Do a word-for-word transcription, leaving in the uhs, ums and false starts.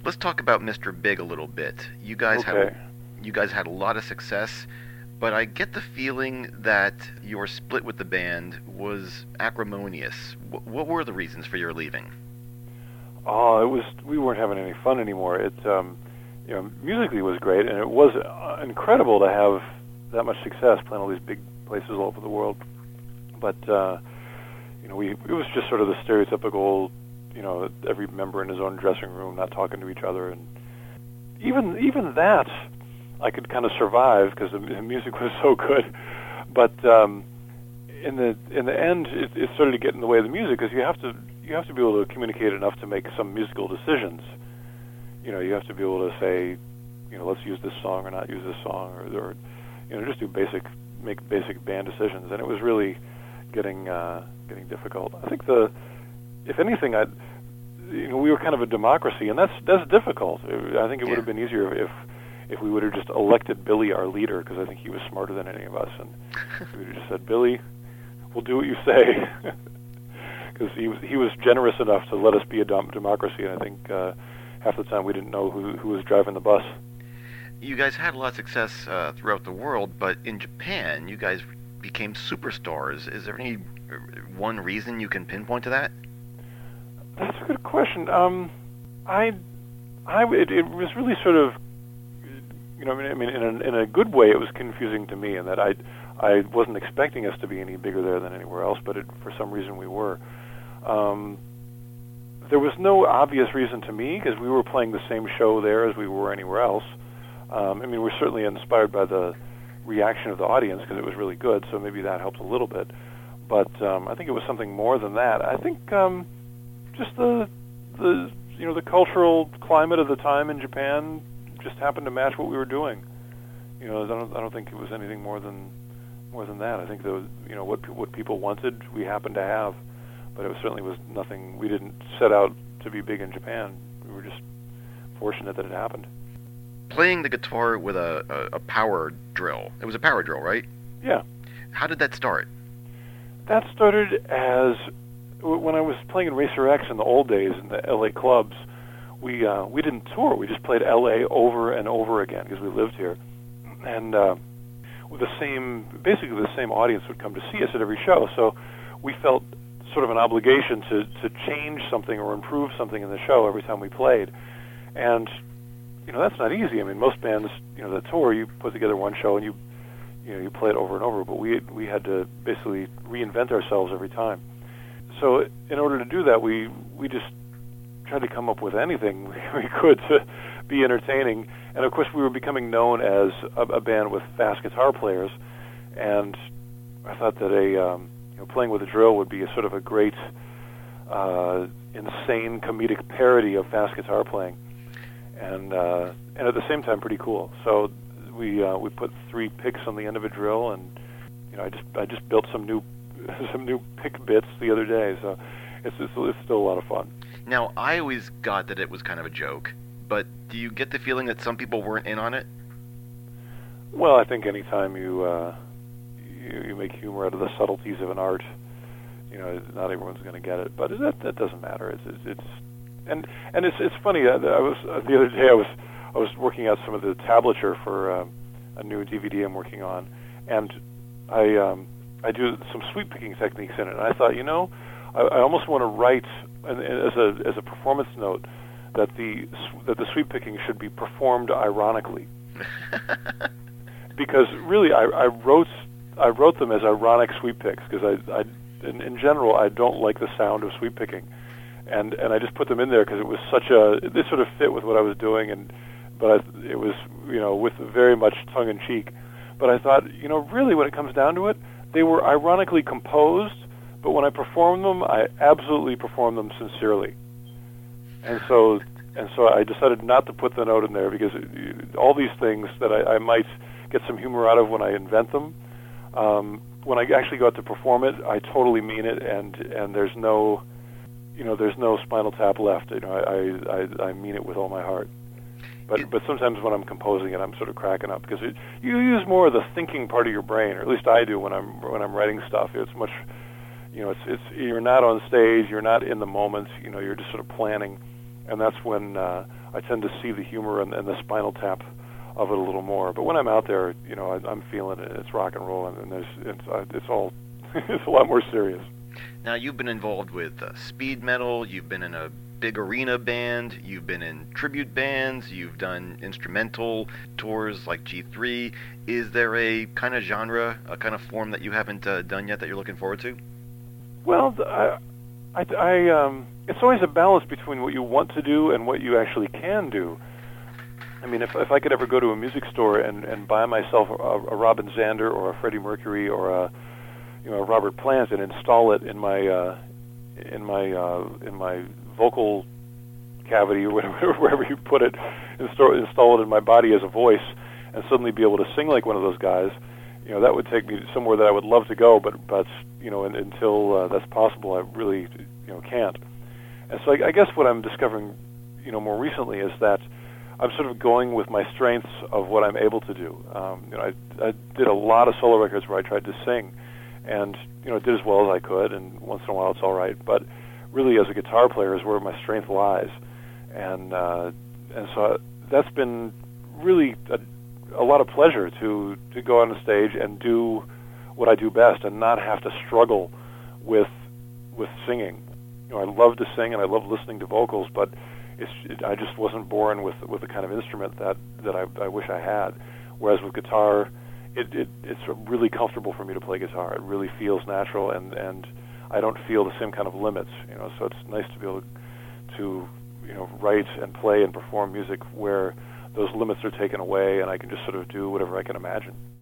let's talk about Mister Big a little bit. You guys had Okay. a, you guys had a lot of success, but I get the feeling that your split with the band was acrimonious. Wh- what were the reasons for your leaving? Oh, it was. We weren't having any fun anymore. It, um, you know, musically was great, and it was uh, incredible to have that much success playing all these big places all over the world. But uh, you know, we it was just sort of the stereotypical, you know, every member in his own dressing room, not talking to each other, and even even that I could kind of survive because the, the music was so good. But um, in the in the end, it, it started to get in the way of the music because you have to you have to be able to communicate enough to make some musical decisions. You know, you have to be able to say, you know, let's use this song or not use this song, or, or you know, just do basic make basic band decisions. And it was really getting uh, getting difficult. I think the if anything, I you know we were kind of a democracy, and that's that's difficult. I think it would Yeah. have been easier if if we would have just elected Billy our leader, because I think he was smarter than any of us, and we would have just said, Billy, we'll do what you say, because he was he was generous enough to let us be a dem- democracy, and I think uh, half the time we didn't know who who was driving the bus. You guys had a lot of success uh, throughout the world, but in Japan, you guys became superstars. Is there any uh, one reason you can pinpoint to that? That's a good question. Um, I, I, it, it was really sort of, you know, I mean, I mean, in a, in a good way, it was confusing to me in that I, I wasn't expecting us to be any bigger there than anywhere else, but it, for some reason we were. Um, there was no obvious reason to me because we were playing the same show there as we were anywhere else. Um, I mean, we're certainly inspired by the reaction of the audience because it was really good, so maybe that helped a little bit. But um, I think it was something more than that. I think um, just the the you know the cultural climate of the time in Japan just happened to match what we were doing. You know, I don't I don't think it was anything more than more than that. I think the you know what what people wanted we happened to have, but it was, certainly was nothing. We didn't set out to be big in Japan. We were just fortunate that it happened. Playing the guitar with a, a, a power drill. It was a power drill, right? Yeah. How did that start? That started as when I was playing in Racer X in the old days in the L A clubs. We uh, we didn't tour. We just played L A over and over again because we lived here, and uh, with the same basically the same audience would come to see us at every show. So we felt sort of an obligation to to change something or improve something in the show every time we played, and you know that's not easy. I mean, most bands, you know, that tour, you put together one show and you you know you play it over and over. But we we had to basically reinvent ourselves every time. So in order to do that, we we just tried to come up with anything we could to be entertaining. And of course, we were becoming known as a, a band with fast guitar players. And I thought that a um, you know playing with a drill would be a sort of a great, uh, insane comedic parody of fast guitar playing. And uh, and at the same time pretty cool. So we uh, we put three picks on the end of a drill, and you know I just I just built some new some new pick bits the other day. So it's it's, it's still a lot of fun. Now, I always got that it was kind of a joke, but do you get the feeling that some people weren't in on it? Well, I think anytime you uh, you, you make humor out of the subtleties of an art, you know not everyone's going to get it, but that that doesn't matter. It's it's, it's And and it's it's funny. I, I was uh, the other day. I was I was working out some of the tablature for um, a new D V D I'm working on, and I um, I do some sweep picking techniques in it. And I thought, you know, I, I almost want to write an, as a as a performance note that the that the sweep picking should be performed ironically, because really I, I wrote I wrote them as ironic sweep picks because I, I in, in general I don't like the sound of sweep picking. And and I just put them in there because it was such a this sort of fit with what I was doing, and but I, it was you know with very much tongue in cheek. But I thought you know really when it comes down to it, they were ironically composed, but when I performed them, I absolutely performed them sincerely. And so and so I decided not to put the note in there because it, all these things that I, I might get some humor out of when I invent them, um, when I actually go out to perform it, I totally mean it, and and there's no you know, there's no Spinal Tap left. You know, I, I, I mean it with all my heart. But but sometimes when I'm composing it, I'm sort of cracking up because it, you use more of the thinking part of your brain, or at least I do when I'm when I'm writing stuff. It's much, you know, it's it's you're not on stage, you're not in the moment. You know, you're just sort of planning, and that's when uh, I tend to see the humor and, and the Spinal Tap of it a little more. But when I'm out there, you know, I, I'm feeling it. It's rock and roll, and, and there's it's uh, it's all it's a lot more serious. Now, you've been involved with uh, speed metal. You've been in a big arena band. You've been in tribute bands. You've done instrumental tours like G three. Is there a kind of genre, a kind of form that you haven't uh, done yet that you're looking forward to? Well, I, I, I um, it's always a balance between what you want to do and what you actually can do. I mean, if if I could ever go to a music store and, and buy myself a, a Robin Zander or a Freddie Mercury or a you know a Robert Plant and install it in my uh, in my uh, in my vocal cavity or whatever, wherever you put it, install, install it in my body as a voice, and suddenly be able to sing like one of those guys, you know, that would take me somewhere that I would love to go, but but you know, and, until uh, that's possible, I really you know can't. And so I, I guess what I'm discovering, you know, more recently is that I'm sort of going with my strengths of what I'm able to do. Um, you know, I, I did a lot of solo records where I tried to sing, and you know, did as well as I could, and once in a while it's all right. But really, as a guitar player, is where my strength lies, and uh, and so that's been really a, a lot of pleasure to to go on the stage and do what I do best, and not have to struggle with with singing. You know, I love to sing and I love listening to vocals, but it's it, I just wasn't born with with the kind of instrument that that I, I wish I had. Whereas with guitar, it, it it's really comfortable for me to play guitar. It really feels natural, and and I don't feel the same kind of limits. You know, so it's nice to be able to, to you know write and play and perform music where those limits are taken away, and I can just sort of do whatever I can imagine.